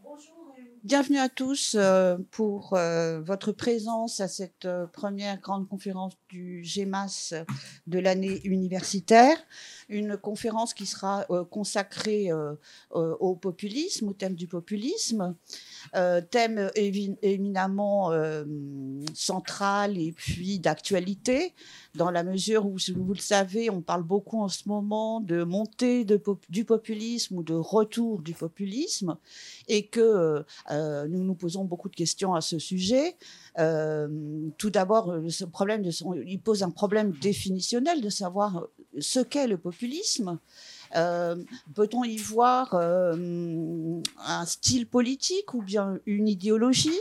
Bienvenue à tous pour votre présence à cette première grande conférence du GEMAS de l'année universitaire. Une conférence qui sera consacrée au populisme, au thème du populisme. Thème éminemment central et puis d'actualité, dans la mesure où, vous le savez, on parle beaucoup en ce moment de montée du populisme ou de retour du populisme, et que nous nous posons beaucoup de questions à ce sujet. Tout d'abord, il pose un problème définitionnel de savoir ce qu'est le populisme. Peut-on y voir un style politique ou bien une idéologie?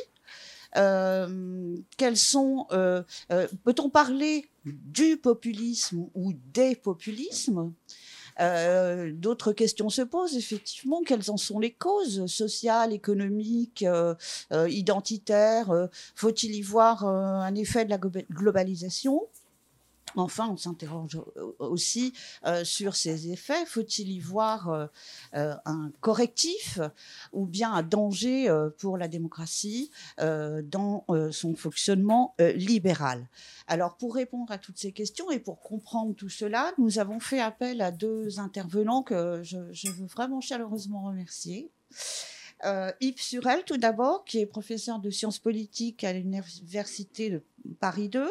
Peut-on parler du populisme ou des populismes? D'autres questions se posent, effectivement. Quelles en sont les causes sociales, économiques, identitaires? Faut-il y voir un effet de la globalisation? Enfin, on s'interroge aussi sur ces effets. Faut-il y voir un correctif ou bien un danger pour la démocratie dans son fonctionnement libéral? Alors, pour répondre à toutes ces questions et pour comprendre tout cela, nous avons fait appel à deux intervenants que je veux vraiment chaleureusement remercier. Yves Surel, tout d'abord, qui est professeur de sciences politiques à l'université de Paris 2.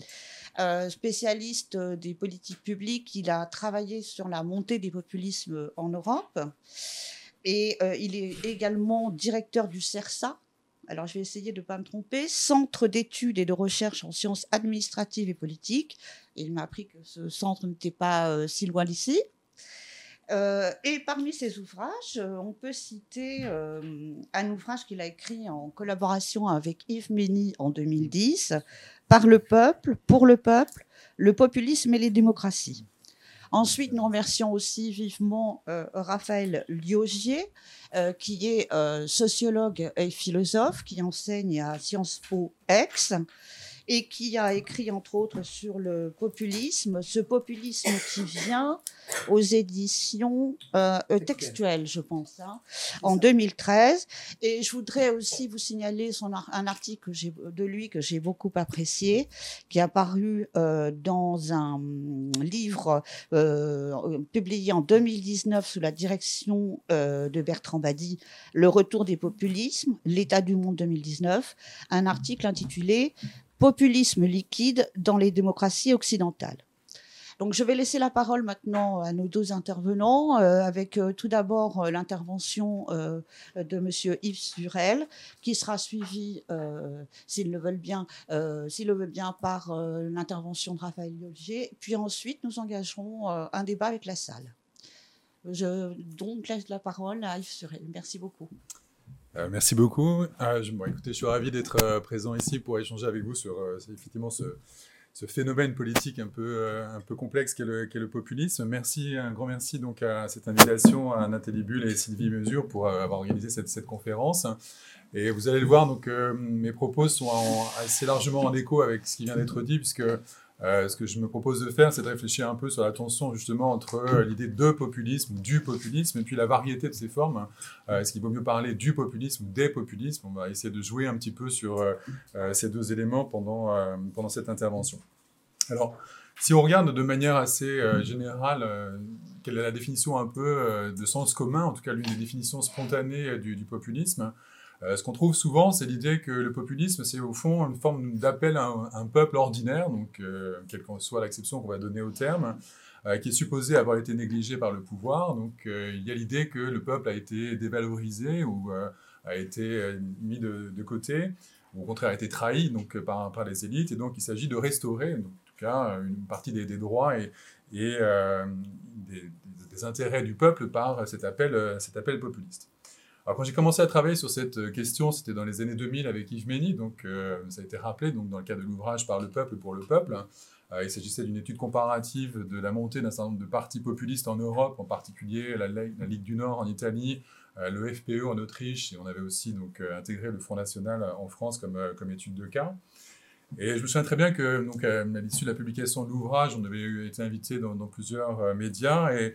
Spécialiste des politiques publiques, il a travaillé sur la montée des populismes en Europe. Et il est également directeur du CERSA. Alors, je vais essayer de ne pas me tromper. Centre d'études et de recherche en sciences administratives et politiques. Et il m'a appris que ce centre n'était pas si loin d'ici. Et parmi ses ouvrages, on peut citer un ouvrage qu'il a écrit en collaboration avec Yves Mény en 2010, Par le peuple, pour le populisme et les démocraties. Ensuite, nous remercions aussi vivement Raphaël Liogier, qui est sociologue et philosophe, qui enseigne à Sciences Po Aix, et qui a écrit, entre autres, sur le populisme, ce populisme qui vient aux éditions textuelles, je pense, en 2013. Et je voudrais aussi vous signaler un article de lui que j'ai beaucoup apprécié, qui est apparu dans un livre publié en 2019 sous la direction de Bertrand Badi, Le retour des populismes, l'état du monde 2019, un article intitulé Populisme liquide dans les démocraties occidentales. Donc, je vais laisser la parole maintenant à nos deux intervenants, avec tout d'abord l'intervention de Monsieur Yves Surel, qui sera suivi, s'il le veut bien, par l'intervention de Raphaël Liogier. Puis ensuite, nous engagerons un débat avec la salle. Je donc laisse la parole à Yves Surel. Merci beaucoup. Merci beaucoup. Écoutez, je suis ravi d'être présent ici pour échanger avec vous sur effectivement ce phénomène politique un peu complexe qu'est le populisme. Un grand merci donc à cette invitation à Nathalie Bull et Sylvie Mesure pour avoir organisé cette conférence. Et vous allez le voir, donc mes propos sont assez largement en écho avec ce qui vient d'être dit, puisque ce que je me propose de faire, c'est de réfléchir un peu sur la tension justement entre l'idée de populisme, du populisme, et puis la variété de ces formes. Est-ce qu'il vaut mieux parler du populisme ou des populismes? On va essayer de jouer un petit peu sur ces deux éléments pendant cette intervention. Alors, si on regarde de manière assez générale, quelle est la définition un peu de sens commun, en tout cas l'une des définitions spontanées du populisme, ce qu'on trouve souvent, c'est l'idée que le populisme, c'est au fond une forme d'appel à un peuple ordinaire, donc quelle que soit l'acception qu'on va donner au terme, qui est supposé avoir été négligé par le pouvoir. Donc il y a l'idée que le peuple a été dévalorisé ou a été mis de côté, ou au contraire a été trahi donc, par les élites, et donc il s'agit de restaurer, donc, en tout cas, une partie des droits et des intérêts du peuple par cet appel populiste. Alors, quand j'ai commencé à travailler sur cette question, c'était dans les années 2000 avec Yves Mény, donc ça a été rappelé donc, dans le cadre de l'ouvrage Par le peuple pour le peuple. Il s'agissait d'une étude comparative de la montée d'un certain nombre de partis populistes en Europe, en particulier la Ligue du Nord en Italie, le FPE en Autriche, et on avait aussi donc, intégré le Front National en France comme étude de cas. Et je me souviens très bien que, donc, à l'issue de la publication de l'ouvrage, on avait été invité dans plusieurs médias, et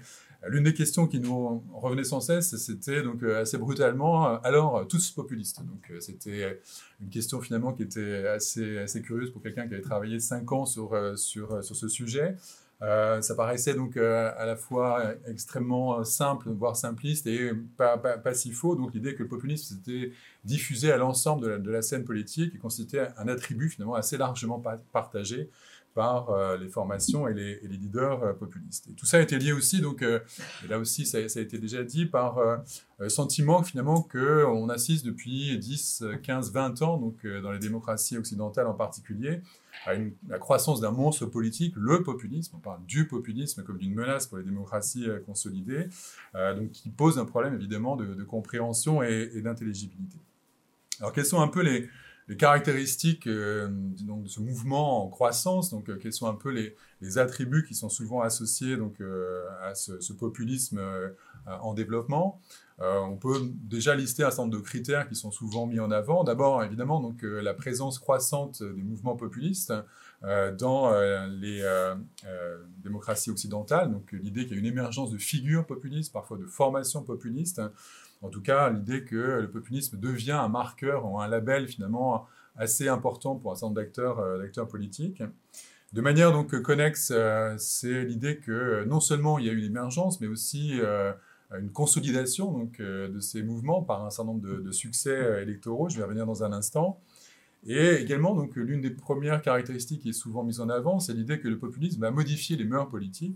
L'une des questions qui nous revenait sans cesse, c'était donc assez brutalement, alors tous populistes. Donc c'était une question finalement qui était assez curieuse pour quelqu'un qui avait travaillé 5 ans sur ce sujet. Ça paraissait donc à la fois extrêmement simple, voire simpliste, et pas si faux. Donc l'idée que le populisme s'était diffusé à l'ensemble de la scène politique et constituait un attribut finalement assez largement partagé par les formations et les leaders populistes. Et tout ça a été lié aussi, donc, et là aussi ça a été déjà dit, par le sentiment finalement qu'on assiste depuis 10, 15, 20 ans, donc, dans les démocraties occidentales en particulier, à la croissance d'un monstre politique, le populisme. On parle du populisme comme d'une menace pour les démocraties consolidées, donc qui pose un problème évidemment de compréhension et d'intelligibilité. Alors quelles sont un peu les caractéristiques donc, de ce mouvement en croissance, donc quels sont un peu les attributs qui sont souvent associés donc, à ce populisme en développement. On peut déjà lister un certain nombre de critères qui sont souvent mis en avant. D'abord, évidemment, donc, la présence croissante des mouvements populistes dans les démocraties occidentales. Donc l'idée qu'il y a une émergence de figures populistes, parfois de formations populistes. En tout cas, l'idée que le populisme devient un marqueur ou un label finalement assez important pour un certain nombre d'acteurs politiques. De manière donc connexe, c'est l'idée que non seulement il y a eu une émergence, mais aussi une consolidation donc, de ces mouvements par un certain nombre de succès électoraux. Je vais revenir dans un instant. Et également, donc, l'une des premières caractéristiques qui est souvent mise en avant, c'est l'idée que le populisme va modifier les mœurs politiques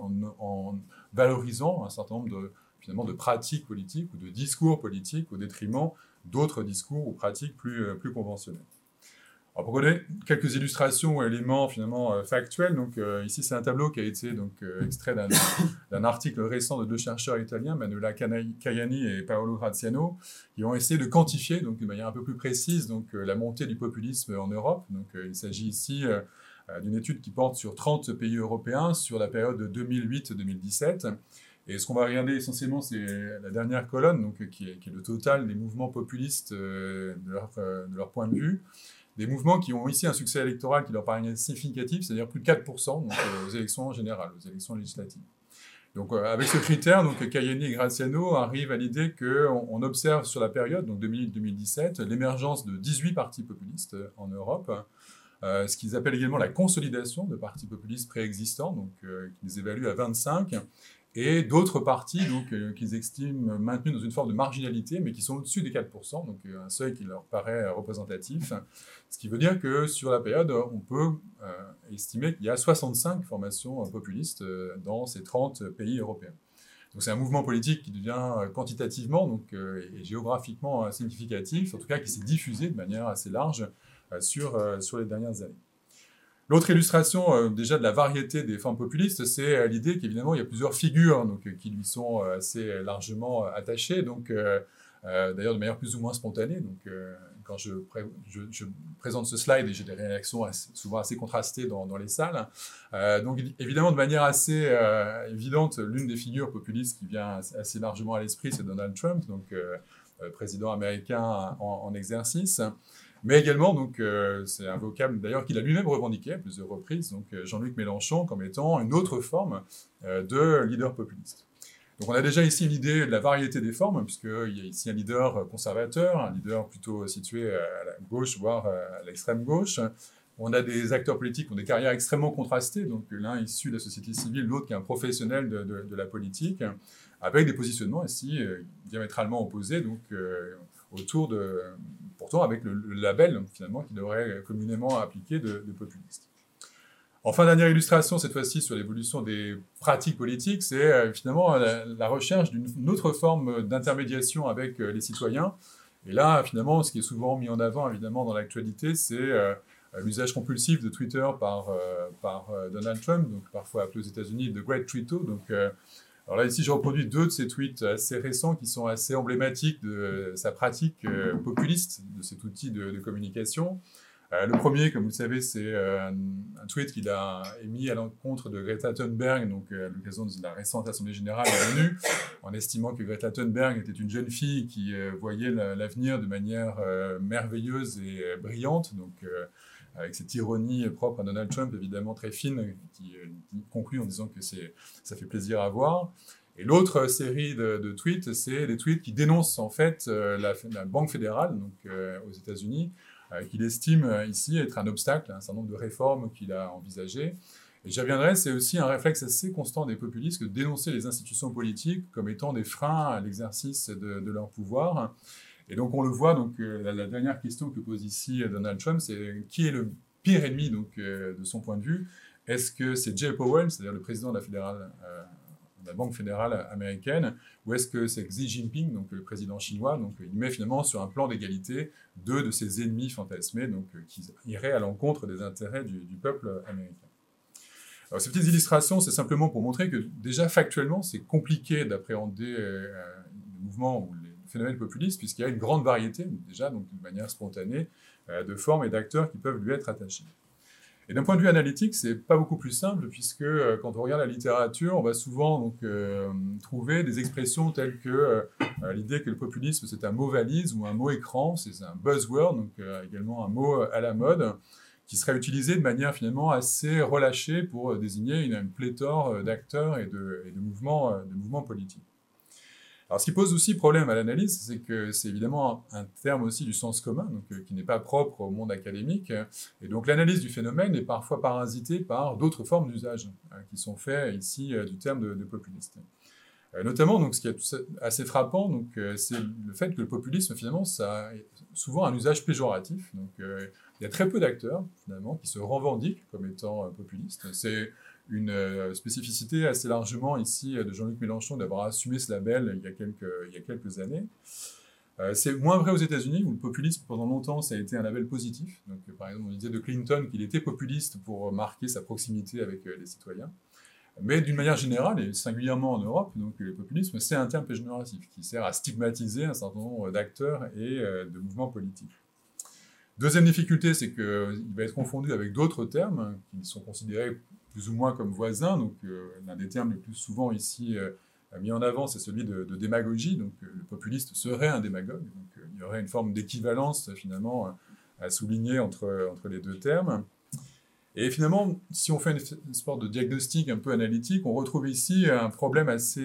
en valorisant un certain nombre de pratiques politiques ou de discours politiques au détriment d'autres discours ou pratiques plus conventionnelles. Alors pour donner quelques illustrations ou éléments finalement factuels, donc ici c'est un tableau qui a été donc extrait d'un article récent de 2 chercheurs italiens, Manuela Caiani et Paolo Graziano, qui ont essayé de quantifier donc de manière un peu plus précise donc la montée du populisme en Europe. Donc il s'agit ici d'une étude qui porte sur 30 pays européens sur la période de 2008-2017. Et ce qu'on va regarder essentiellement, c'est la dernière colonne, donc, qui est le total des mouvements populistes de leur point de vue. Des mouvements qui ont ici un succès électoral qui leur paraît significatif, c'est-à-dire plus de 4% donc, aux élections générales, aux élections législatives. Donc avec ce critère, donc, Caiani et Graziano arrivent à l'idée qu'on observe sur la période, donc 2008-2017, l'émergence de 18 partis populistes en Europe, ce qu'ils appellent également la consolidation de partis populistes préexistants, donc qu'ils évaluent à 25, et d'autres partis qu'ils estiment maintenus dans une forme de marginalité, mais qui sont au-dessus des 4%, donc un seuil qui leur paraît représentatif. Ce qui veut dire que sur la période, on peut estimer qu'il y a 65 formations populistes dans ces 30 pays européens. Donc c'est un mouvement politique qui devient quantitativement donc, et géographiquement significatif, en tout cas qui s'est diffusé de manière assez large sur les dernières années. L'autre illustration déjà de la variété des formes populistes, c'est l'idée qu'évidemment il y a plusieurs figures donc, qui lui sont assez largement attachées, donc d'ailleurs de manière plus ou moins spontanée. Donc quand je présente ce slide, et j'ai des réactions souvent assez contrastées dans les salles. Donc évidemment de manière assez évidente, l'une des figures populistes qui vient assez largement à l'esprit, c'est Donald Trump, donc président américain en exercice. Mais également, donc, c'est un vocable d'ailleurs qu'il a lui-même revendiqué à plusieurs reprises, donc Jean-Luc Mélenchon comme étant une autre forme de leader populiste. Donc on a déjà ici l'idée de la variété des formes, puisqu'il y a ici un leader conservateur, un leader plutôt situé à la gauche, voire à l'extrême gauche. On a des acteurs politiques qui ont des carrières extrêmement contrastées, donc l'un issu de la société civile, l'autre qui est un professionnel de la politique, avec des positionnements ici diamétralement opposés, donc autour pourtant avec le label finalement qui devrait communément appliquer de populiste. Enfin, dernière illustration, cette fois-ci sur l'évolution des pratiques politiques, c'est finalement la recherche d'une autre forme d'intermédiation avec les citoyens. Et là, finalement, ce qui est souvent mis en avant, évidemment, dans l'actualité, c'est l'usage compulsif de Twitter par Donald Trump, donc parfois appelé aux États-Unis The Great Tweeto. Donc, alors là, ici, je reproduis 2 de ces tweets assez récents qui sont assez emblématiques de sa pratique populiste de cet outil de communication. Le premier, comme vous le savez, c'est un tweet qu'il a émis à l'encontre de Greta Thunberg, donc à l'occasion de la récente Assemblée générale de l'ONU, en estimant que Greta Thunberg était une jeune fille qui voyait l'avenir de manière merveilleuse et brillante, donc avec cette ironie propre à Donald Trump, évidemment très fine, qui conclut en disant que ça fait plaisir à voir. Et l'autre série de tweets, c'est des tweets qui dénoncent en fait la Banque fédérale, donc aux États-Unis, qu'il estime ici être un obstacle à un certain nombre de réformes qu'il a envisagées. Et j'y reviendrai, c'est aussi un réflexe assez constant des populistes que de dénoncer les institutions politiques comme étant des freins à l'exercice de leur pouvoir. Et donc on le voit, donc, la dernière question que pose ici Donald Trump, c'est qui est le pire ennemi donc, de son point de vue? Est-ce que c'est Jay Powell, c'est-à-dire le président de la Banque fédérale américaine, ou est-ce que c'est Xi Jinping, donc le président chinois? Donc il met finalement sur un plan d'égalité deux de ses ennemis fantasmés, donc, qui iraient à l'encontre des intérêts du peuple américain. Alors, ces petites illustrations, c'est simplement pour montrer que déjà factuellement, c'est compliqué d'appréhender le mouvement ou les phénomènes populistes, puisqu'il y a une grande variété, déjà, donc d'une manière spontanée, de formes et d'acteurs qui peuvent lui être attachés. Et d'un point de vue analytique, c'est pas beaucoup plus simple, puisque quand on regarde la littérature, on va souvent donc, trouver des expressions telles que l'idée que le populisme c'est un mot valise ou un mot écran, c'est un buzzword, donc également un mot à la mode, qui serait utilisé de manière finalement assez relâchée pour désigner une pléthore d'acteurs et de mouvements politiques. Alors, ce qui pose aussi problème à l'analyse, c'est que c'est évidemment un terme aussi du sens commun, donc, qui n'est pas propre au monde académique. Et donc, l'analyse du phénomène est parfois parasitée par d'autres formes d'usage qui sont faits ici du terme de populiste. Notamment, donc, ce qui est assez frappant, donc, c'est le fait que le populisme, finalement, ça a souvent un usage péjoratif. Donc, il y a très peu d'acteurs, finalement, qui se revendiquent comme étant populistes. C'est une spécificité assez largement ici de Jean-Luc Mélenchon d'avoir assumé ce label il y a quelques années. C'est moins vrai aux États-Unis, où le populisme, pendant longtemps, ça a été un label positif. Donc, par exemple, on disait de Clinton qu'il était populiste pour marquer sa proximité avec les citoyens. Mais d'une manière générale, et singulièrement en Europe, donc, le populisme, c'est un terme péjoratif qui sert à stigmatiser un certain nombre d'acteurs et de mouvements politiques. Deuxième difficulté, c'est qu'il va être confondu avec d'autres termes qui sont considérés plus ou moins comme voisins. Donc, l'un des termes les plus souvent ici mis en avant, c'est celui de démagogie. Donc, le populiste serait un démagogue. Donc, il y aurait une forme d'équivalence, finalement, à souligner entre les deux termes. Et finalement, si on fait une sorte de diagnostic un peu analytique, on retrouve ici un problème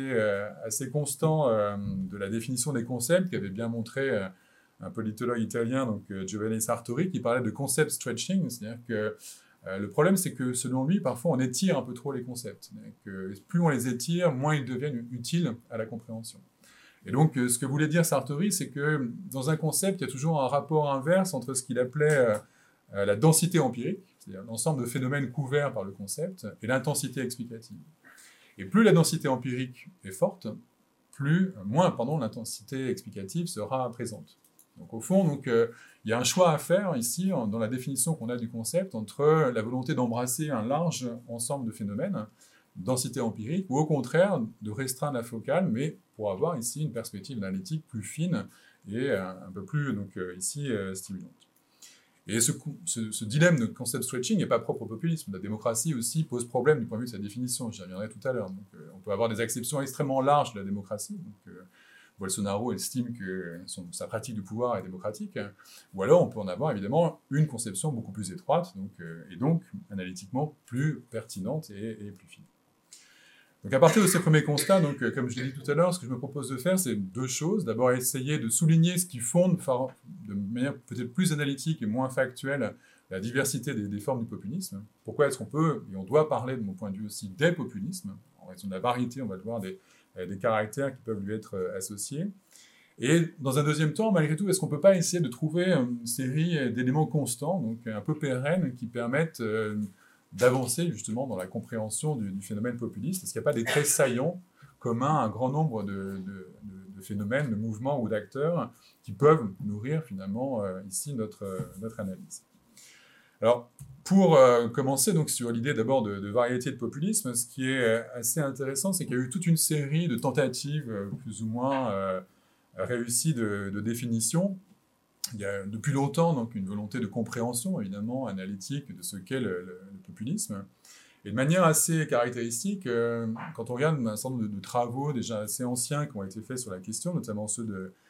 assez constant de la définition des concepts qu'avait bien montré un politologue italien, donc Giovanni Sartori, qui parlait de concept stretching, c'est-à-dire que le problème, c'est que selon lui, parfois on étire un peu trop les concepts. Que plus on les étire, moins ils deviennent utiles à la compréhension. Et donc, ce que voulait dire Sartori, c'est que dans un concept, il y a toujours un rapport inverse entre ce qu'il appelait la densité empirique, c'est-à-dire l'ensemble de phénomènes couverts par le concept, et l'intensité explicative. Et plus la densité empirique est forte, moins l'intensité explicative sera présente. Donc au fond, donc, il y a un choix à faire ici dans la définition qu'on a du concept entre la volonté d'embrasser un large ensemble de phénomènes, densité empirique, ou au contraire de restreindre la focale, mais pour avoir ici une perspective analytique plus fine et un peu plus donc, ici stimulante. Et ce dilemme de concept stretching n'est pas propre au populisme. La démocratie aussi pose problème du point de vue de sa définition, j'y reviendrai tout à l'heure. Donc, on peut avoir des acceptions extrêmement larges de la démocratie. Donc, Bolsonaro estime que sa pratique du pouvoir est démocratique, ou alors on peut en avoir évidemment une conception beaucoup plus étroite, et donc analytiquement plus pertinente et plus fine. Donc à partir de ces premiers constats, donc, comme je l'ai dit tout à l'heure, ce que je me propose de faire, c'est deux choses. D'abord, essayer de souligner ce qui fonde de manière peut-être plus analytique et moins factuelle la diversité des formes du populisme. Pourquoi est-ce qu'on peut, et on doit parler, de mon point de vue aussi, des populismes, en raison de la variété, on va le voir, des caractères qui peuvent lui être associés. Et dans un deuxième temps, malgré tout, est-ce qu'on ne peut pas essayer de trouver une série d'éléments constants, donc un peu pérennes, qui permettent d'avancer justement dans la compréhension du phénomène populiste? Est-ce qu'il n'y a pas des traits saillants communs à un grand nombre de phénomènes, de mouvements ou d'acteurs qui peuvent nourrir finalement ici notre analyse? Alors, pour commencer donc, sur l'idée d'abord de variété de populisme, ce qui est assez intéressant, c'est qu'il y a eu toute une série de tentatives plus ou moins réussies de définition. Il y a depuis longtemps donc, une volonté de compréhension, évidemment, analytique de ce qu'est le populisme. Et de manière assez caractéristique, quand on regarde un certain nombre de travaux déjà assez anciens qui ont été faits sur la question, notamment ceux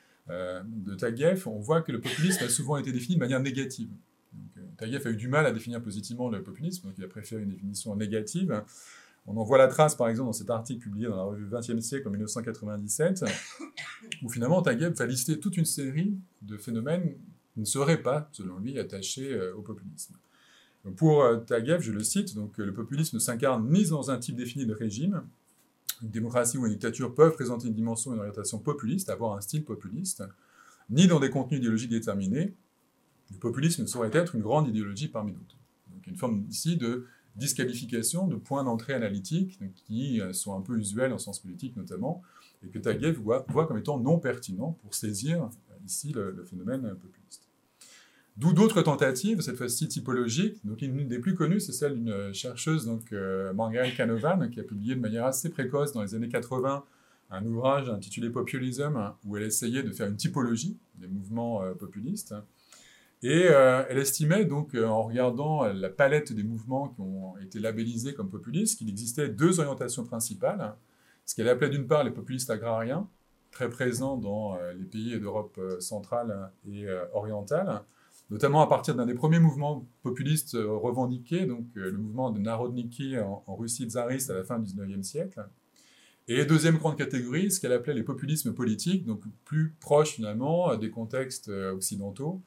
de Taguieff, on voit que le populisme a souvent été défini de manière négative. Taguieff a eu du mal à définir positivement le populisme, donc il a préféré une définition négative. On en voit la trace, par exemple, dans cet article publié dans la revue 20e siècle en 1997, où finalement Taguieff va lister toute une série de phénomènes qui ne seraient pas, selon lui, attachés au populisme. Donc pour Taguieff, je le cite, donc, le populisme ne s'incarne ni dans un type défini de régime. Une démocratie ou une dictature peuvent présenter une dimension et une orientation populiste, avoir un style populiste, ni dans des contenus idéologiques déterminés. Le populisme ne saurait être une grande idéologie parmi d'autres. Donc une forme ici de disqualification de points d'entrée analytiques qui sont un peu usuels en sciences politiques notamment, et que Taguieff voit comme étant non pertinents pour saisir ici le phénomène populiste. D'où d'autres tentatives, cette fois-ci typologiques. Donc, une des plus connues, c'est celle d'une chercheuse, donc, Margaret Canavan, qui a publié de manière assez précoce dans les années 80 un ouvrage intitulé Populism, où elle essayait de faire une typologie des mouvements populistes. Et elle estimait, donc, en regardant la palette des mouvements qui ont été labellisés comme populistes, qu'il existait deux orientations principales. Ce qu'elle appelait d'une part les populistes agrariens, très présents dans les pays d'Europe centrale et orientale, notamment à partir d'un des premiers mouvements populistes revendiqués, donc le mouvement de Narodniki en Russie tsariste à la fin du XIXe siècle. Et deuxième grande catégorie, ce qu'elle appelait les populismes politiques, donc plus proches finalement des contextes occidentaux,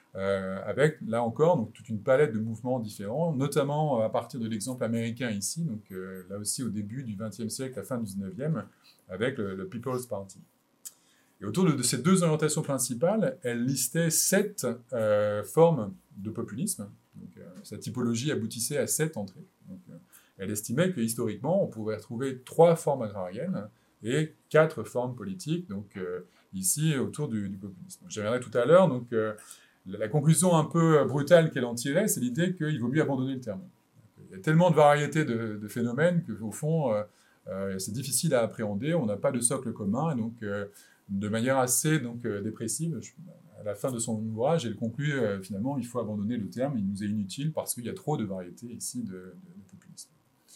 avec là encore donc, toute une palette de mouvements différents, notamment à partir de l'exemple américain ici, donc là aussi au début du XXe siècle, à la fin du XIXe, avec le People's Party. Et autour de ces deux orientations principales, elle listait 7 formes de populisme. Donc, sa typologie aboutissait à 7 entrées. Donc, elle estimait que historiquement, on pouvait retrouver 3 formes agrariennes et 4 formes politiques, donc ici autour du populisme. J'y reviendrai tout à l'heure. Donc, la conclusion un peu brutale qu'elle en tirait, c'est l'idée qu'il vaut mieux abandonner le terme. Il y a tellement de variétés de phénomènes qu'au fond, c'est difficile à appréhender. On n'a pas de socle commun, et donc de manière assez dépressive, à la fin de son ouvrage, elle conclut finalement il faut abandonner le terme, il nous est inutile parce qu'il y a trop de variétés ici de populisme.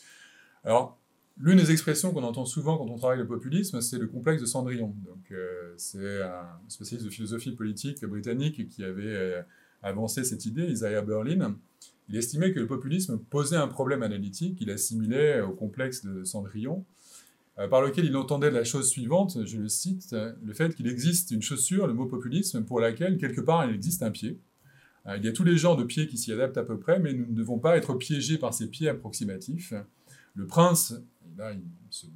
Alors, l'une des expressions qu'on entend souvent quand on travaille le populisme, c'est le complexe de Cendrillon. Donc, c'est un spécialiste de philosophie politique britannique qui avait avancé cette idée, Isaiah Berlin. Il estimait que le populisme posait un problème analytique qu'il assimilait au complexe de Cendrillon, par lequel il entendait la chose suivante, je le cite, le fait qu'il existe une chaussure, le mot populisme, pour laquelle, quelque part, il existe un pied. Il y a tous les genres de pieds qui s'y adaptent à peu près, mais nous ne devons pas être piégés par ces pieds approximatifs. Le prince, là, il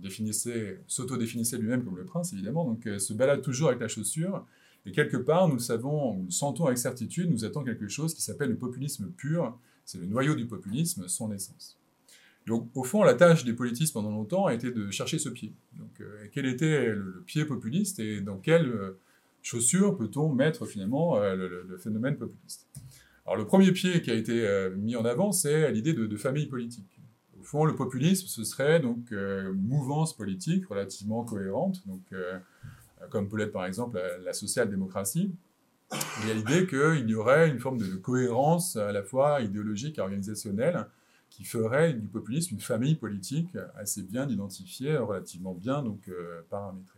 s'auto-définissait lui-même comme le prince, évidemment, donc se balade toujours avec la chaussure, et quelque part, nous le savons, nous le sentons avec certitude, nous attend quelque chose qui s'appelle le populisme pur, c'est le noyau du populisme, son essence. Donc, au fond, la tâche des politistes pendant longtemps a été de chercher ce pied. Donc, quel était le pied populiste et dans quelle chaussure peut-on mettre finalement le phénomène populiste. Alors, le premier pied qui a été mis en avant, c'est l'idée de famille politique. Au fond, le populisme, ce serait donc mouvance politique relativement cohérente, donc, comme peut l'être par exemple la social-démocratie. Il y a l'idée qu'il y aurait une forme de cohérence à la fois idéologique et organisationnelle qui ferait du populisme une famille politique assez bien identifiée, relativement bien donc, paramétrée.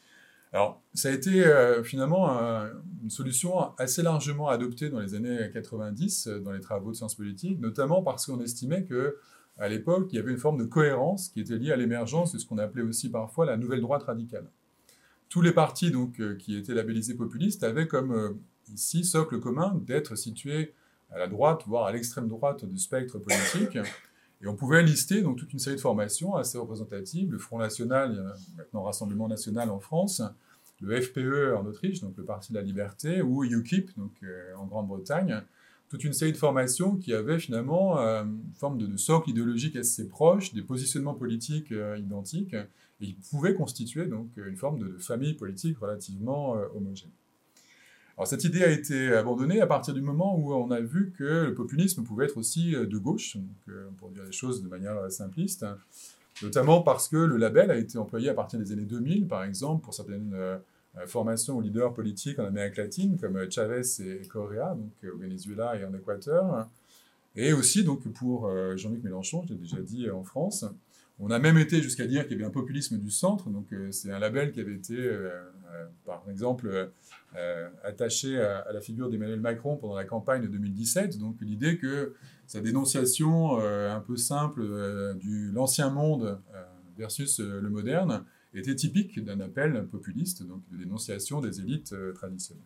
Alors, ça a été finalement une solution assez largement adoptée dans les années 90 dans les travaux de sciences politiques, notamment parce qu'on estimait qu'à l'époque, il y avait une forme de cohérence qui était liée à l'émergence de ce qu'on appelait aussi parfois la nouvelle droite radicale. Tous les partis donc, qui étaient labellisés populistes avaient comme ici socle commun d'être situés à la droite, voire à l'extrême droite du spectre politique. Et on pouvait lister donc, toute une série de formations assez représentatives, le Front National, maintenant Rassemblement National en France, le FPE en Autriche, donc le Parti de la Liberté, ou UKIP, donc, en Grande-Bretagne, toute une série de formations qui avaient finalement une forme de socle idéologique assez proche, des positionnements politiques identiques, et ils pouvaient constituer donc, une forme de famille politique relativement homogène. Alors, cette idée a été abandonnée à partir du moment où on a vu que le populisme pouvait être aussi de gauche, donc, pour dire les choses de manière simpliste, notamment parce que le label a été employé à partir des années 2000, par exemple, pour certaines formations aux leaders politiques en Amérique latine, comme Chavez et Correa, donc au Venezuela et en Équateur, et aussi donc, pour Jean-Luc Mélenchon, je l'ai déjà dit, en France. On a même été jusqu'à dire qu'il y avait un populisme du centre, donc c'est un label qui avait été par exemple, attaché à la figure d'Emmanuel Macron pendant la campagne de 2017. Donc l'idée que sa dénonciation un peu simple de l'ancien monde versus le moderne était typique d'un appel populiste, donc de dénonciation des élites traditionnelles.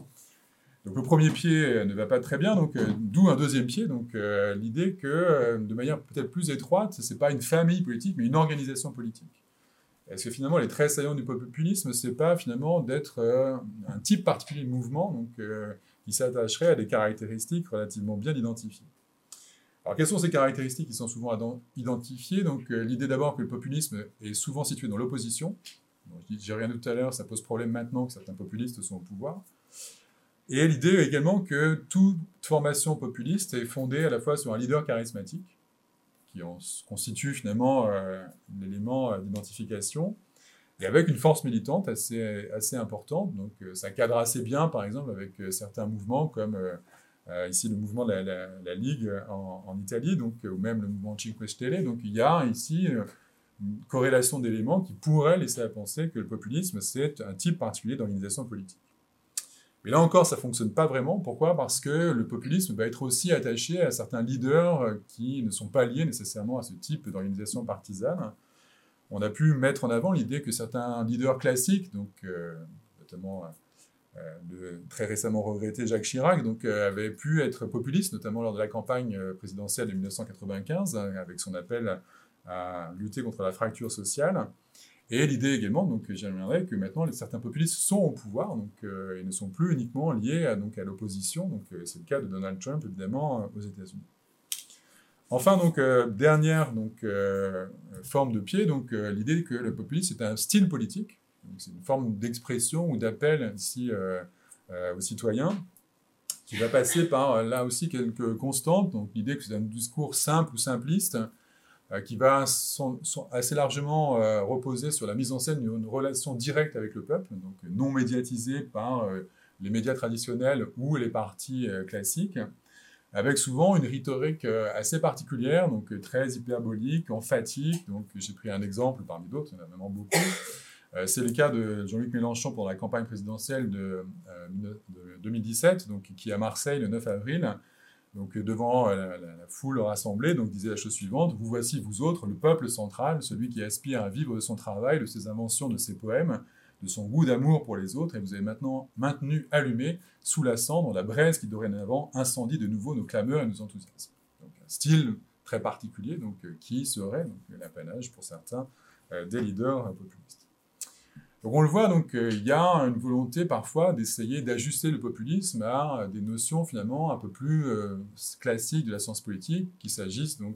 Donc le premier pied ne va pas très bien, donc d'où un deuxième pied, donc l'idée que de manière peut-être plus étroite, c'est pas une famille politique, mais une organisation politique. Est-ce que finalement les traits saillants du populisme, c'est pas finalement d'être un type particulier de mouvement, donc qui s'attacherait à des caractéristiques relativement bien identifiées. Alors quelles sont ces caractéristiques qui sont souvent identifiées? Donc l'idée d'abord que le populisme est souvent situé dans l'opposition. J'ai rien dit tout à l'heure, ça pose problème maintenant que certains populistes sont au pouvoir. Et l'idée également que toute formation populiste est fondée à la fois sur un leader charismatique, qui en constitue finalement l'élément d'identification, et avec une force militante assez importante. Donc ça cadre assez bien, par exemple, avec certains mouvements, comme ici le mouvement de la Ligue en Italie, donc, ou même le mouvement Cinque Stelle. Donc il y a ici une corrélation d'éléments qui pourrait laisser à penser que le populisme, c'est un type particulier d'organisation politique. Mais là encore, ça ne fonctionne pas vraiment. Pourquoi? Parce que le populisme va être aussi attaché à certains leaders qui ne sont pas liés nécessairement à ce type d'organisation partisane. On a pu mettre en avant l'idée que certains leaders classiques, donc, notamment le très récemment regretté Jacques Chirac, donc, avaient pu être populistes, notamment lors de la campagne présidentielle de 1995, avec son appel à lutter contre la fracture sociale. Et l'idée également, donc j'y reviendrai, que maintenant certains populistes sont au pouvoir, donc ils ne sont plus uniquement liés à l'opposition. Donc c'est le cas de Donald Trump évidemment aux États-Unis. Enfin donc dernière forme de pied, donc l'idée que le populisme est un style politique, donc c'est une forme d'expression ou d'appel ici aux citoyens, qui va passer par là aussi quelques constantes. Donc l'idée que c'est un discours simple ou simpliste, qui va assez largement reposer sur la mise en scène d'une relation directe avec le peuple, donc non médiatisée par les médias traditionnels ou les partis classiques, avec souvent une rhétorique assez particulière, donc très hyperbolique, emphatique. Donc j'ai pris un exemple parmi d'autres, il y en a vraiment beaucoup. C'est le cas de Jean-Luc Mélenchon pendant la campagne présidentielle de 2017, donc, qui est à Marseille le 9 avril, donc devant la foule rassemblée, donc disait la chose suivante: vous voici, vous autres, le peuple central, celui qui aspire à vivre de son travail, de ses inventions, de ses poèmes, de son goût d'amour pour les autres, et vous avez maintenant maintenu allumé sous la cendre la braise qui dorénavant incendie de nouveau nos clameurs et nos enthousiasmes. Donc un style très particulier, donc qui serait l'apanage pour certains des leaders populistes. Donc on le voit, donc il y a une volonté parfois d'essayer d'ajuster le populisme à des notions finalement un peu plus classiques de la science politique, qu'il s'agisse donc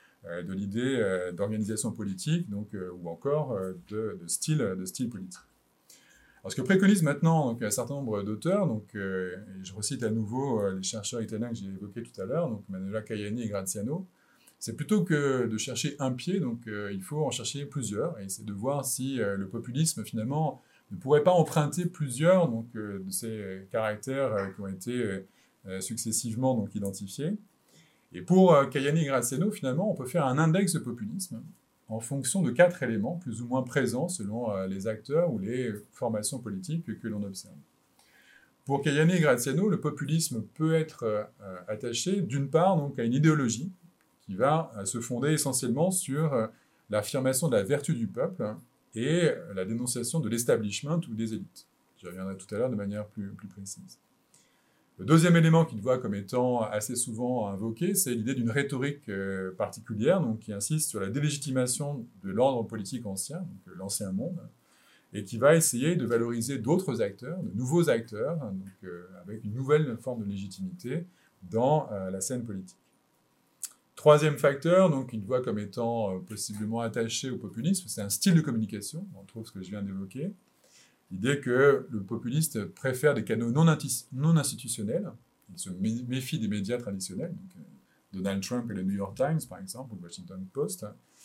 de l'idée d'organisation politique, donc, ou encore de style politique. Alors ce que préconise maintenant donc, un certain nombre d'auteurs, donc, et je recite à nouveau les chercheurs italiens que j'ai évoqués tout à l'heure, donc Manuela Caiani et Graziano, c'est plutôt que de chercher un pied, donc il faut en chercher plusieurs, et c'est de voir si le populisme, finalement, ne pourrait pas emprunter plusieurs donc, de ces caractères qui ont été successivement donc, identifiés. Et pour Caiani et Graziano, finalement, on peut faire un index de populisme en fonction de 4 éléments, plus ou moins présents selon les acteurs ou les formations politiques que l'on observe. Pour Caiani et Graziano, le populisme peut être attaché, d'une part, donc, à une idéologie, qui va se fonder essentiellement sur l'affirmation de la vertu du peuple et la dénonciation de l'establishment ou des élites. J'y reviendrai tout à l'heure de manière plus précise. Le deuxième élément qu'il voit comme étant assez souvent invoqué, c'est l'idée d'une rhétorique particulière, donc qui insiste sur la délégitimation de l'ordre politique ancien, donc l'ancien monde, et qui va essayer de valoriser d'autres acteurs, de nouveaux acteurs, donc, avec une nouvelle forme de légitimité dans la scène politique. Troisième facteur, donc, il voit comme étant possiblement attaché au populisme, c'est un style de communication, on trouve ce que je viens d'évoquer. L'idée que le populiste préfère des canaux non institutionnels, il se méfie des médias traditionnels, donc Donald Trump et le New York Times par exemple, ou le Washington Post,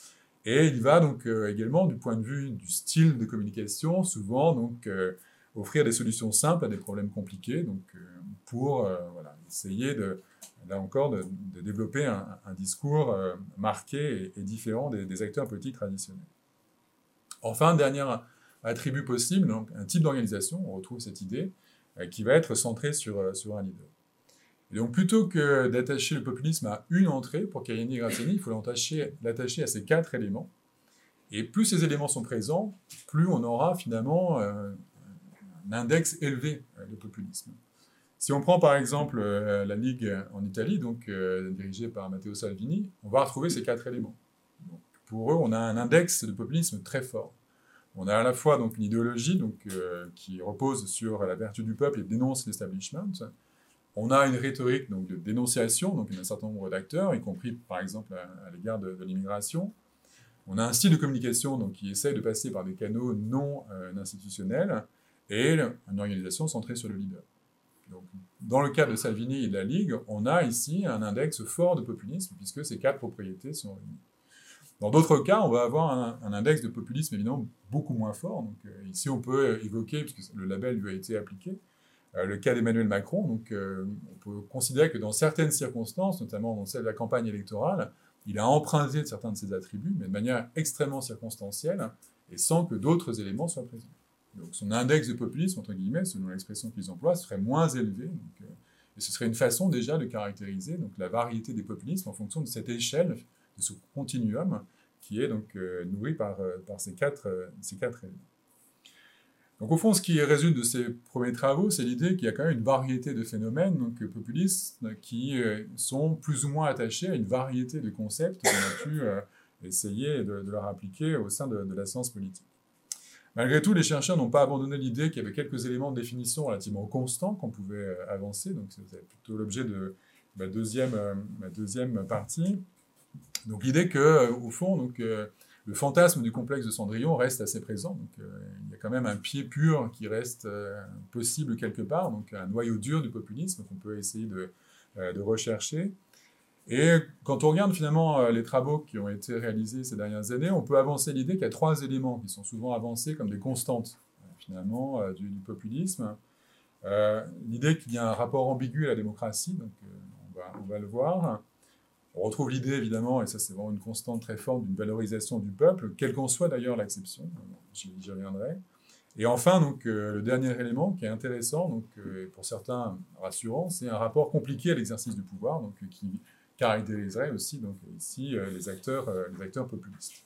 et il va donc également, du point de vue du style de communication, souvent donc, offrir des solutions simples à des problèmes compliqués, donc, pour essayer là encore, de développer un discours marqué et différent des acteurs politiques traditionnels. Enfin, dernière attribut possible, donc un type d'organisation, on retrouve cette idée, qui va être centrée sur un leader. Et donc plutôt que d'attacher le populisme à une entrée pour Chiarini et Graziani, il faut l'attacher à ces 4 éléments. Et plus ces éléments sont présents, plus on aura finalement un index élevé de populisme. Si on prend par exemple la Ligue en Italie, donc dirigée par Matteo Salvini, on va retrouver ces 4 éléments. Donc, pour eux, on a un index de populisme très fort. On a à la fois donc, une idéologie qui repose sur la vertu du peuple et dénonce l'establishment. On a une rhétorique donc, de dénonciation, donc il y a un certain nombre d'acteurs, y compris par exemple à l'égard de l'immigration. On a un style de communication donc, qui essaye de passer par des canaux non institutionnels et une organisation centrée sur le leader. Donc, dans le cas de Salvini et de la Ligue, on a ici un index fort de populisme puisque ces 4 propriétés sont réunies. Dans d'autres cas, on va avoir un index de populisme évidemment beaucoup moins fort. Donc, ici, on peut évoquer, puisque le label lui a été appliqué, le cas d'Emmanuel Macron. Donc, on peut considérer que dans certaines circonstances, notamment dans celle de la campagne électorale, il a emprunté certains de ses attributs, mais de manière extrêmement circonstancielle et sans que d'autres éléments soient présents. Donc, son index de populisme, entre guillemets, selon l'expression qu'ils emploient, serait moins élevé. Donc, et ce serait une façon déjà de caractériser donc, la variété des populismes en fonction de cette échelle, de ce continuum qui est donc nourri par ces quatre éléments. Donc au fond, ce qui résulte de ces premiers travaux, c'est l'idée qu'il y a quand même une variété de phénomènes donc, populistes qui sont plus ou moins attachés à une variété de concepts qu'on a pu essayer de leur appliquer au sein de la science politique. Malgré tout, les chercheurs n'ont pas abandonné l'idée qu'il y avait quelques éléments de définition relativement constants qu'on pouvait avancer. Donc c'est plutôt l'objet de ma deuxième partie. Donc l'idée qu'au fond, le fantasme du complexe de Cendrillon reste assez présent. Donc il y a quand même un pied pur qui reste possible quelque part, donc un noyau dur du populisme qu'on peut essayer de rechercher. Et quand on regarde finalement les travaux qui ont été réalisés ces dernières années, on peut avancer l'idée qu'il y a 3 éléments qui sont souvent avancés comme des constantes finalement du populisme. L'idée qu'il y a un rapport ambigu à la démocratie, donc on va le voir. On retrouve l'idée, évidemment, et ça c'est vraiment une constante très forte, d'une valorisation du peuple, quelle qu'en soit d'ailleurs l'acception, j'y reviendrai. Et enfin, donc, le dernier élément qui est intéressant, donc, pour certains rassurant, c'est un rapport compliqué à l'exercice du pouvoir, donc, qui caractériserait aussi donc, ici les acteurs populistes.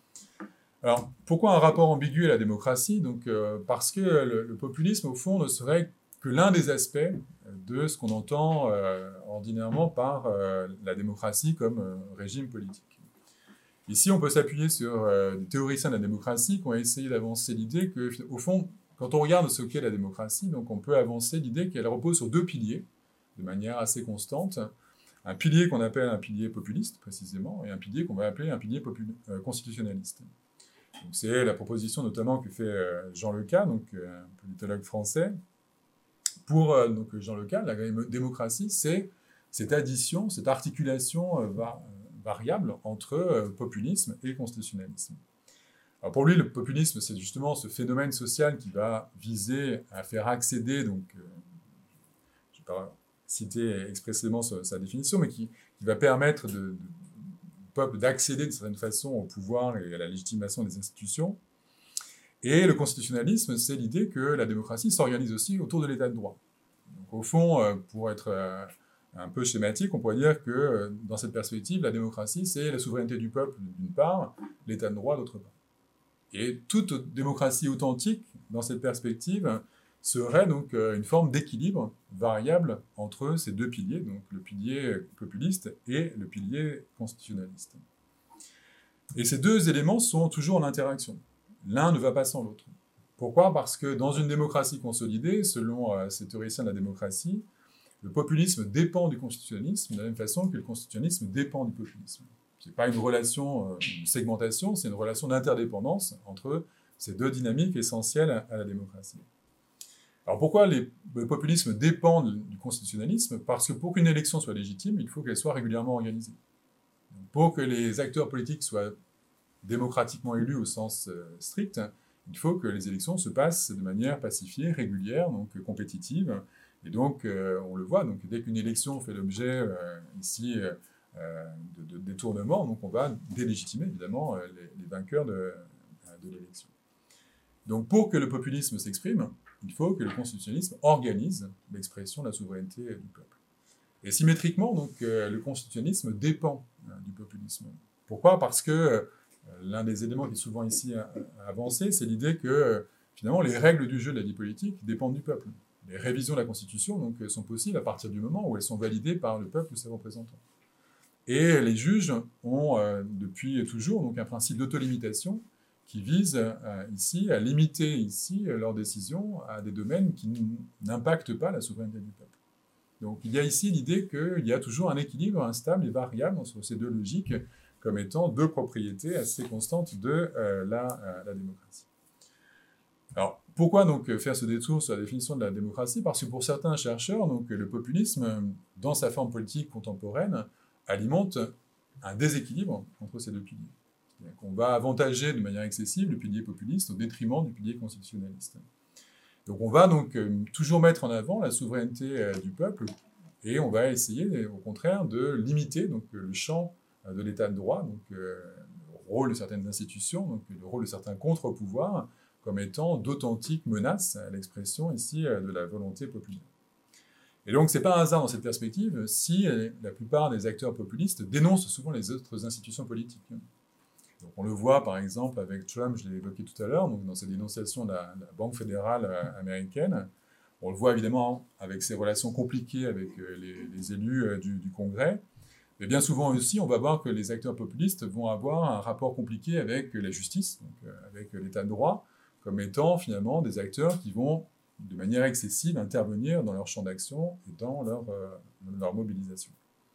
Alors, pourquoi un rapport ambigu à la démocratie ? Donc, parce que le populisme, au fond, ne serait que l'un des aspects de ce qu'on entend ordinairement par la démocratie comme régime politique. Ici, on peut s'appuyer sur des théoriciens de la démocratie qui ont essayé d'avancer l'idée qu'au fond, quand on regarde ce qu'est la démocratie, donc on peut avancer l'idée qu'elle repose sur 2 piliers, de manière assez constante. Un pilier qu'on appelle un pilier populiste, précisément, et un pilier qu'on va appeler un pilier constitutionnaliste. C'est la proposition notamment que fait Jean Leca, donc un politologue français. Pour donc Jean Leca, la démocratie, c'est cette addition, cette articulation variable entre populisme et constitutionnalisme. Alors pour lui, le populisme, c'est justement ce phénomène social qui va viser à faire accéder, donc, je ne vais pas citer expressément sa définition, mais qui va permettre au peuple d'accéder d'une certaine façon au pouvoir et à la légitimation des institutions. Et le constitutionnalisme, c'est l'idée que la démocratie s'organise aussi autour de l'état de droit. Donc, au fond, pour être un peu schématique, on pourrait dire que dans cette perspective, la démocratie, c'est la souveraineté du peuple d'une part, l'état de droit d'autre part. Et toute démocratie authentique, dans cette perspective, serait donc une forme d'équilibre variable entre ces 2 piliers, donc le pilier populiste et le pilier constitutionnaliste. Et ces 2 éléments sont toujours en interaction. L'un ne va pas sans l'autre. Pourquoi ? Parce que dans une démocratie consolidée, selon ces théoriciens de la démocratie, le populisme dépend du constitutionnalisme de la même façon que le constitutionnalisme dépend du populisme. Ce n'est pas une relation de segmentation, c'est une relation d'interdépendance entre ces 2 dynamiques essentielles à la démocratie. Alors pourquoi le populisme dépend du constitutionnalisme ? Parce que pour qu'une élection soit légitime, il faut qu'elle soit régulièrement organisée. Donc, pour que les acteurs politiques soient démocratiquement élus au sens strict, il faut que les élections se passent de manière pacifiée, régulière, donc compétitive. Et donc, on le voit, donc, dès qu'une élection fait l'objet ici de détournement, donc on va délégitimer évidemment les vainqueurs de l'élection. Donc pour que le populisme s'exprime, il faut que le constitutionnalisme organise l'expression de la souveraineté du peuple. Et symétriquement, donc, le constitutionnalisme dépend du populisme. Pourquoi ? Parce que l'un des éléments qui est souvent ici avancé, c'est l'idée que finalement les règles du jeu de la vie politique dépendent du peuple. Les révisions de la Constitution donc, sont possibles à partir du moment où elles sont validées par le peuple ou ses représentants. Et les juges ont depuis toujours donc, un principe d'autolimitation qui vise ici à limiter ici leurs décisions à des domaines qui n'impactent pas la souveraineté du peuple. Donc il y a ici l'idée qu'il y a toujours un équilibre instable et variable entre ces deux logiques comme étant deux propriétés assez constantes de la démocratie. Alors pourquoi donc faire ce détour sur la définition de la démocratie ? Parce que pour certains chercheurs, donc, le populisme, dans sa forme politique contemporaine, alimente un déséquilibre entre ces deux piliers. C'est-à-dire qu'on va avantager de manière excessive le pilier populiste au détriment du pilier constitutionnaliste. Donc on va donc toujours mettre en avant la souveraineté du peuple et on va essayer au contraire de limiter donc, le champ de l'état de droit, donc le rôle de certaines institutions, donc le rôle de certains contre-pouvoirs comme étant d'authentiques menaces à l'expression ici de la volonté populaire. Et donc, ce n'est pas un hasard dans cette perspective si la plupart des acteurs populistes dénoncent souvent les autres institutions politiques. Donc, on le voit par exemple avec Trump, je l'ai évoqué tout à l'heure, donc dans ses dénonciations de la Banque fédérale américaine. On le voit évidemment avec ses relations compliquées avec les élus du Congrès. Mais bien souvent aussi, on va voir que les acteurs populistes vont avoir un rapport compliqué avec la justice, donc avec l'état de droit, comme étant finalement des acteurs qui vont de manière excessive intervenir dans leur champ d'action et dans leur mobilisation.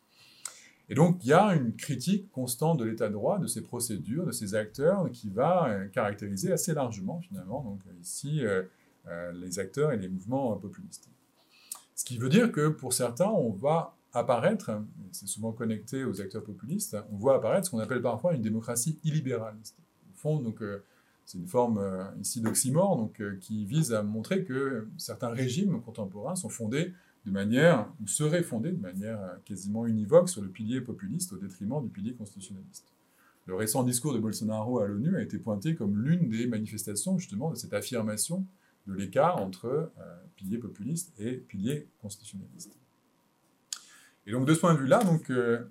Et donc, il y a une critique constante de l'état de droit, de ces procédures, de ces acteurs, qui va caractériser assez largement, finalement, donc ici, les acteurs et les mouvements populistes. Ce qui veut dire que, pour certains, on va apparaître, c'est souvent connecté aux acteurs populistes, on voit apparaître ce qu'on appelle parfois une démocratie illibéraliste. Au fond, donc, c'est une forme ici d'oxymore donc, qui vise à montrer que certains régimes contemporains sont fondés de manière, ou seraient fondés de manière quasiment univoque sur le pilier populiste au détriment du pilier constitutionnaliste. Le récent discours de Bolsonaro à l'ONU a été pointé comme l'une des manifestations justement de cette affirmation de l'écart entre pilier populiste et pilier constitutionnaliste. Et donc de ce point de vue-là, donc,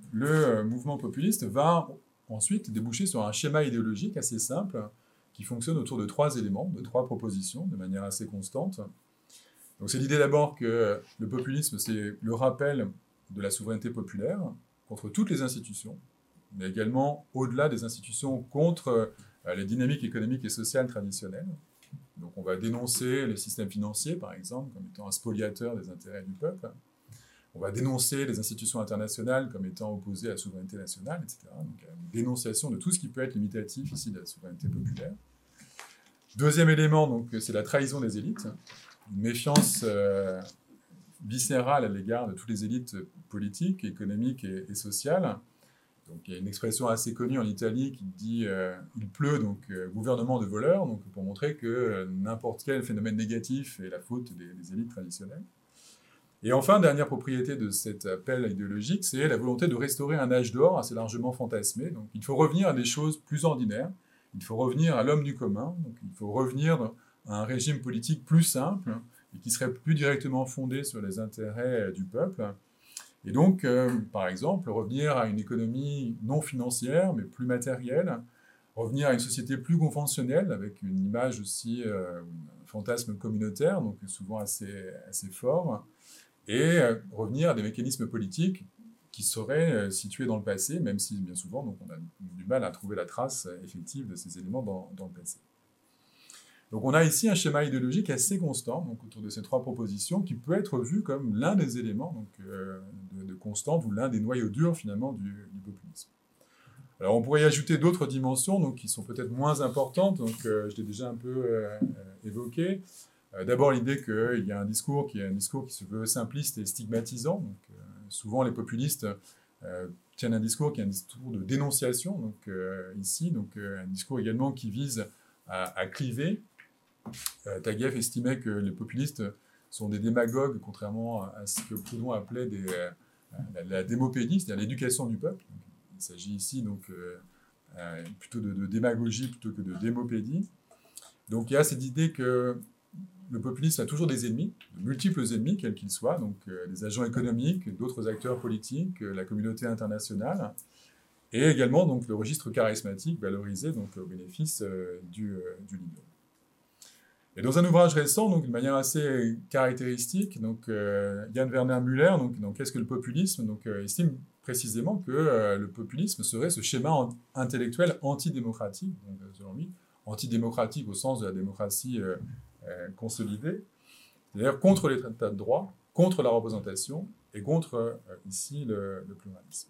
le mouvement populiste va ensuite déboucher sur un schéma idéologique assez simple qui fonctionne autour de trois éléments, de trois propositions, de manière assez constante. Donc c'est l'idée d'abord que le populisme, c'est le rappel de la souveraineté populaire contre toutes les institutions, mais également au-delà des institutions contre les dynamiques économiques et sociales traditionnelles. Donc on va dénoncer le système financier, par exemple, comme étant un spoliateur des intérêts du peuple. On va dénoncer les institutions internationales comme étant opposées à la souveraineté nationale, etc. Donc une dénonciation de tout ce qui peut être limitatif ici de la souveraineté populaire. Deuxième élément, donc, c'est la trahison des élites, une méfiance viscérale à l'égard de toutes les élites politiques, économiques et sociales. Donc il y a une expression assez connue en Italie qui dit il pleut, donc gouvernement de voleurs, donc pour montrer que n'importe quel phénomène négatif est la faute des élites traditionnelles. Et enfin, dernière propriété de cet appel idéologique, c'est la volonté de restaurer un âge d'or assez largement fantasmé. Donc il faut revenir à des choses plus ordinaires, il faut revenir à l'homme du commun, donc il faut revenir à un régime politique plus simple et qui serait plus directement fondé sur les intérêts du peuple. Et donc, par exemple, revenir à une économie non financière, mais plus matérielle, revenir à une société plus conventionnelle, avec une image aussi, un fantasme communautaire, donc souvent assez fort, et revenir à des mécanismes politiques qui seraient situés dans le passé, même si, bien souvent, donc, on a du mal à trouver la trace effective de ces éléments dans le passé. Donc on a ici un schéma idéologique assez constant donc, autour de ces trois propositions qui peut être vu comme l'un des éléments donc, de constante ou l'un des noyaux durs finalement du populisme. Alors on pourrait y ajouter d'autres dimensions donc, qui sont peut-être moins importantes, donc je l'ai déjà un peu évoqué. D'abord l'idée qu'il y a un discours qui se veut simpliste et stigmatisant. Donc, souvent les populistes tiennent un discours qui est un discours de dénonciation donc, ici, donc, un discours également qui vise à cliver. Taguieff estimait que les populistes sont des démagogues, contrairement à ce que Proudhon appelait la démopédie, c'est-à-dire l'éducation du peuple. Donc, il s'agit ici donc, plutôt de démagogie plutôt que de démopédie. Donc il y a cette idée que le populisme a toujours des ennemis, de multiples ennemis, quels qu'ils soient, donc des agents économiques, d'autres acteurs politiques, la communauté internationale, et également donc, le registre charismatique valorisé donc, au bénéfice du leader. Et dans un ouvrage récent, donc, de manière assez caractéristique, donc, Jan Werner Müller, donc Qu'est-ce que le populisme donc, estime précisément que le populisme serait ce schéma intellectuel antidémocratique, donc, selon lui, antidémocratique au sens de la démocratie consolidée, c'est-à-dire contre les traités de droit, contre la représentation et contre, ici, le pluralisme.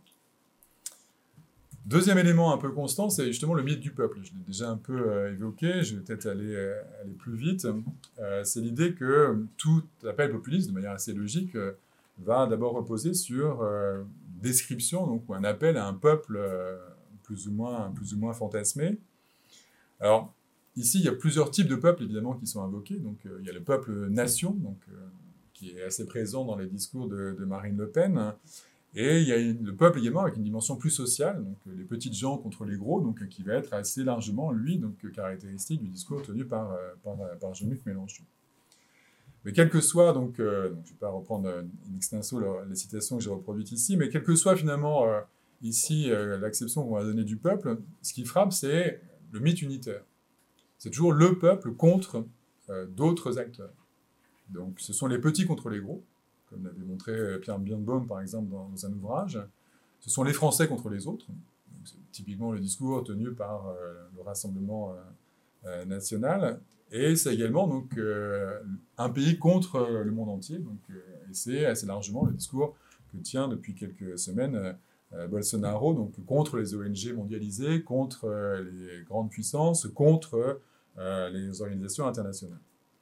Deuxième élément un peu constant, c'est justement le mythe du peuple. Je l'ai déjà un peu évoqué, je vais peut-être aller plus vite. C'est l'idée que tout appel populiste, de manière assez logique, va d'abord reposer sur description, donc, ou un appel à un peuple plus ou moins fantasmé. Alors, ici, il y a plusieurs types de peuples, évidemment, qui sont invoqués. Donc, il y a le peuple nation, donc, qui est assez présent dans les discours de Marine Le Pen. Et il y a le peuple également avec une dimension plus sociale, donc les petites gens contre les gros, donc qui va être assez largement, lui, donc caractéristique du discours tenu par Jean-Luc Mélenchon. Mais quel que soit, donc je ne vais pas reprendre in extenso les citations que j'ai reproduites ici, mais quelle que soit finalement ici l'acception qu'on va donner du peuple, ce qui frappe, c'est le mythe unitaire. C'est toujours le peuple contre d'autres acteurs. Donc ce sont les petits contre les gros, comme l'avait montré Pierre Birnbaum, par exemple, dans un ouvrage. Ce sont les Français contre les autres. C'est typiquement le discours tenu par le Rassemblement national. Et c'est également donc, un pays contre le monde entier. Donc, et c'est assez largement le discours que tient depuis quelques semaines Bolsonaro, donc contre les ONG mondialisées, contre les grandes puissances, contre les organisations internationales.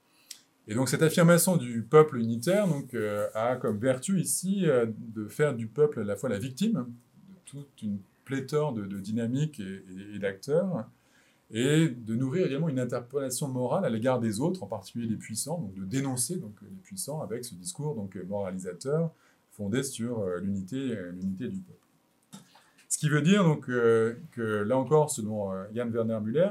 Et donc cette affirmation du peuple unitaire donc, a comme vertu ici de faire du peuple à la fois la victime de toute une pléthore de dynamiques et d'acteurs, et de nourrir également une interpellation morale à l'égard des autres, en particulier les puissants, donc de dénoncer donc, les puissants avec ce discours donc, moralisateur fondé sur l'unité du peuple. Ce qui veut dire donc, que là encore, selon Jan Werner Müller,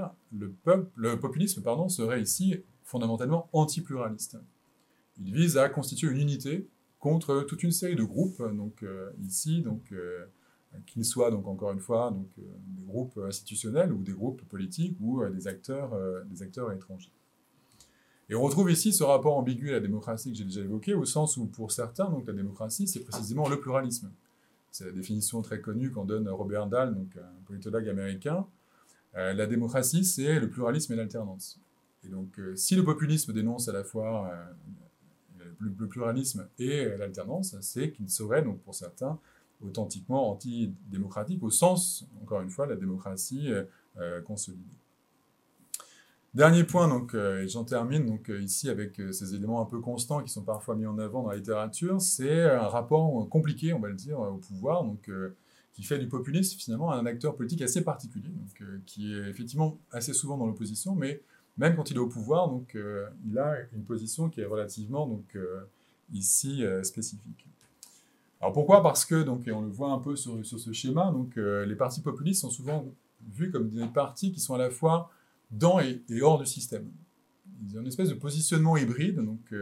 le populisme serait ici fondamentalement anti-pluraliste. Il vise à constituer une unité contre toute une série de groupes, donc ici, donc qu'ils soient donc encore une fois donc des groupes institutionnels ou des groupes politiques ou des acteurs étrangers. Et on retrouve ici ce rapport ambigu à la démocratie que j'ai déjà évoqué, au sens où pour certains, donc la démocratie, c'est précisément le pluralisme. C'est la définition très connue qu'en donne Robert Dahl, donc un politologue américain. La démocratie, c'est le pluralisme et l'alternance. Et donc, si le populisme dénonce à la fois le pluralisme et l'alternance, c'est qu'il serait, donc, pour certains, authentiquement antidémocratique, au sens, encore une fois, de la démocratie consolidée. Dernier point, donc, et j'en termine donc, ici avec ces éléments un peu constants qui sont parfois mis en avant dans la littérature, c'est un rapport compliqué, on va le dire, au pouvoir, donc, qui fait du populisme finalement un acteur politique assez particulier, donc, qui est effectivement assez souvent dans l'opposition, mais même quand il est au pouvoir, donc, il a une position qui est relativement donc, ici spécifique. Alors pourquoi ? Parce que, donc, et on le voit un peu sur ce schéma, donc, les partis populistes sont souvent vus comme des partis qui sont à la fois dans et hors du système. Ils ont une espèce de positionnement hybride, donc,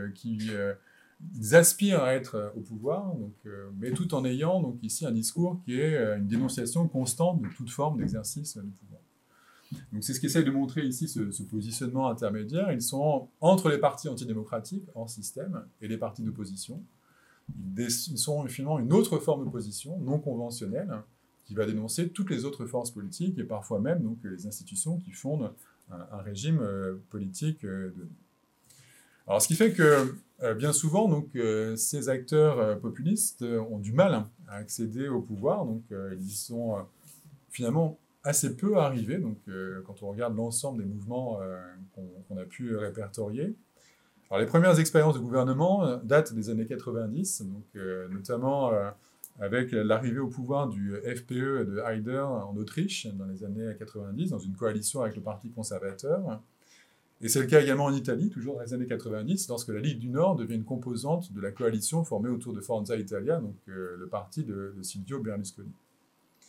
ils aspirent à être au pouvoir, donc, mais tout en ayant donc, ici un discours qui est une dénonciation constante de toute forme d'exercice du pouvoir. Donc c'est ce qu'essaye de montrer ici ce positionnement intermédiaire. Ils sont entre les partis antidémocratiques, hors système, et les partis d'opposition. Ils sont finalement une autre forme de position, non conventionnelle, qui va dénoncer toutes les autres forces politiques, et parfois même donc, les institutions qui fondent un régime politique donné. Alors ce qui fait que bien souvent, donc, ces acteurs populistes ont du mal à accéder au pouvoir, donc ils y sont finalement assez peu arrivés, donc, quand on regarde l'ensemble des mouvements qu'on a pu répertorier. Alors, les premières expériences de gouvernement datent des années 90, donc, notamment avec l'arrivée au pouvoir du FPE et de Haider en Autriche dans les années 90, dans une coalition avec le Parti conservateur. Et c'est le cas également en Italie, toujours dans les années 90, lorsque la Ligue du Nord devient une composante de la coalition formée autour de Forza Italia, donc le parti de Silvio Berlusconi.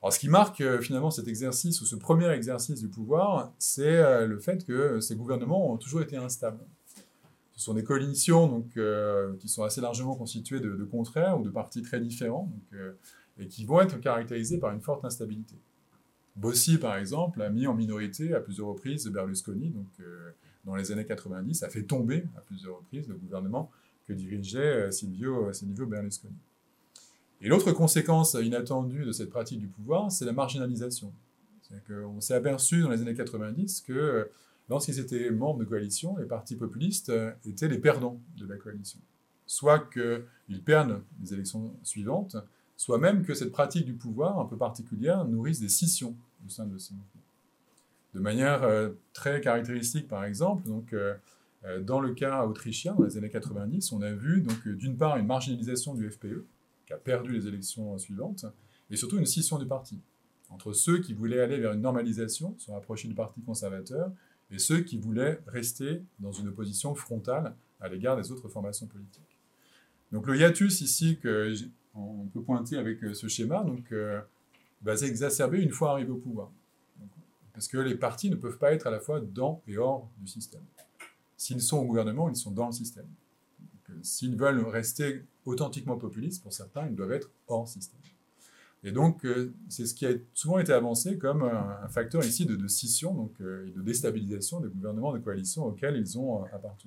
Alors, ce qui marque finalement cet exercice, ou ce premier exercice du pouvoir, c'est le fait que ces gouvernements ont toujours été instables. Ce sont des coalitions donc, qui sont assez largement constituées de contraires ou de partis très différents, donc, et qui vont être caractérisés par une forte instabilité. Bossi, par exemple, a mis en minorité à plusieurs reprises Berlusconi, donc, dans les années 90, a fait tomber à plusieurs reprises le gouvernement que dirigeait Silvio Berlusconi. Et l'autre conséquence inattendue de cette pratique du pouvoir, c'est la marginalisation. C'est-à-dire qu'on s'est aperçu dans les années 90 que lorsqu'ils étaient membres de coalition, les partis populistes étaient les perdants de la coalition. Soit qu'ils perdent les élections suivantes, soit même que cette pratique du pouvoir un peu particulière nourrisse des scissions au sein de ces mouvements. De manière très caractéristique, par exemple, donc, dans le cas autrichien, dans les années 90, on a vu donc, d'une part une marginalisation du FPE, qui a perdu les élections suivantes, et surtout une scission du parti, entre ceux qui voulaient aller vers une normalisation, se rapprocher du parti conservateur, et ceux qui voulaient rester dans une opposition frontale à l'égard des autres formations politiques. Donc le hiatus ici, qu'on peut pointer avec ce schéma, donc, c'est exacerbé une fois arrivé au pouvoir. Donc, parce que les partis ne peuvent pas être à la fois dans et hors du système. S'ils sont au gouvernement, ils sont dans le système. S'ils veulent rester authentiquement populistes, pour certains, ils doivent être hors système. Et donc, c'est ce qui a souvent été avancé comme un facteur ici de scission donc, et de déstabilisation des gouvernements de coalition auxquels ils ont appartenu.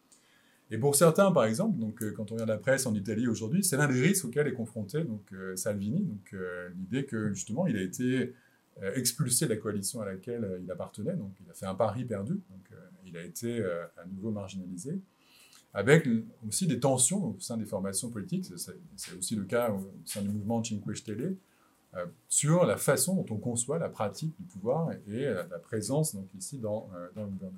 Et pour certains, par exemple, donc, quand on regarde la presse en Italie aujourd'hui, c'est l'un des risques auxquels est confronté donc, Salvini, donc, l'idée que justement il a été expulsé de la coalition à laquelle il appartenait, donc il a fait un pari perdu, donc il a été à nouveau marginalisé, avec aussi des tensions au sein des formations politiques, c'est aussi le cas au sein du mouvement Cinque Stelle, sur la façon dont on conçoit la pratique du pouvoir et la présence donc, ici dans le gouvernement.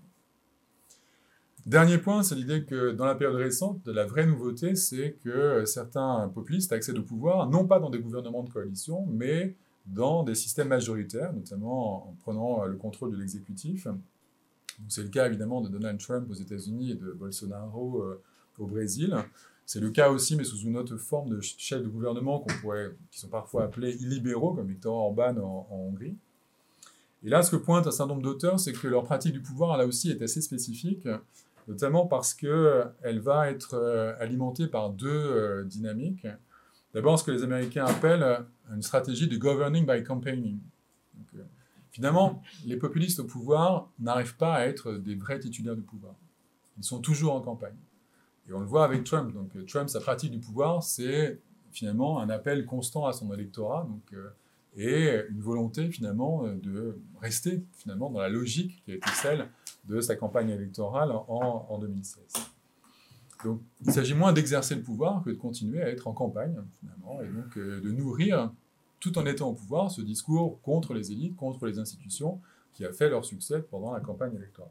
Dernier point, c'est l'idée que dans la période récente, la vraie nouveauté, c'est que certains populistes accèdent au pouvoir, non pas dans des gouvernements de coalition, mais dans des systèmes majoritaires, notamment en prenant le contrôle de l'exécutif. C'est le cas évidemment de Donald Trump aux États-Unis et de Bolsonaro au Brésil. C'est le cas aussi, mais sous une autre forme de chefs de gouvernement qui sont parfois appelés illibéraux, comme Viktor Orban en Hongrie. Et là, ce que pointe un certain nombre d'auteurs, c'est que leur pratique du pouvoir, là aussi, est assez spécifique, notamment parce qu'elle va être alimentée par deux dynamiques. D'abord, ce que les Américains appellent une stratégie de governing by campaigning. Donc, finalement, les populistes au pouvoir n'arrivent pas à être des vrais titulaires du pouvoir. Ils sont toujours en campagne. Et on le voit avec Trump. Donc, Trump, sa pratique du pouvoir, c'est finalement un appel constant à son électorat, donc, et une volonté finalement de rester finalement dans la logique qui a été celle de sa campagne électorale en 2016. Donc, il s'agit moins d'exercer le pouvoir que de continuer à être en campagne, finalement, et donc de nourrir, tout en étant au pouvoir, ce discours contre les élites, contre les institutions, qui a fait leur succès pendant la campagne électorale.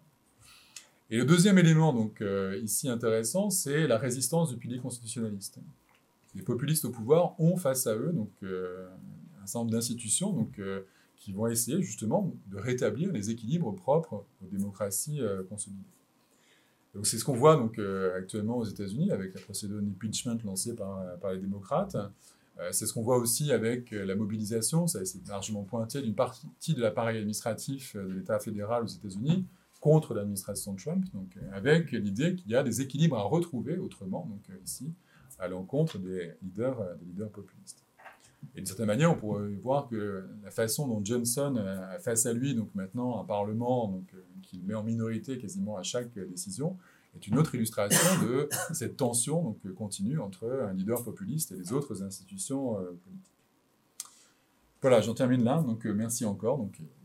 Et le deuxième élément, donc, ici intéressant, c'est la résistance du pilier constitutionnaliste. Les populistes au pouvoir ont face à eux donc, un certain nombre d'institutions donc, qui vont essayer justement de rétablir les équilibres propres aux démocraties consolidées. Donc, c'est ce qu'on voit donc, actuellement aux États-Unis avec la procédure d'impeachment lancée par les démocrates. C'est ce qu'on voit aussi avec la mobilisation, ça c'est largement pointé, d'une partie de l'appareil administratif de l'État fédéral aux États-Unis contre l'administration Trump, donc, avec l'idée qu'il y a des équilibres à retrouver autrement, donc ici, à l'encontre des leaders populistes. Et d'une certaine manière, on pourrait voir que la façon dont Johnson a face à lui, donc maintenant un Parlement donc, qu'il met en minorité quasiment à chaque décision, est une autre illustration de cette tension donc, continue entre un leader populiste et les autres institutions politiques. Voilà, j'en termine là, donc merci encore. Donc,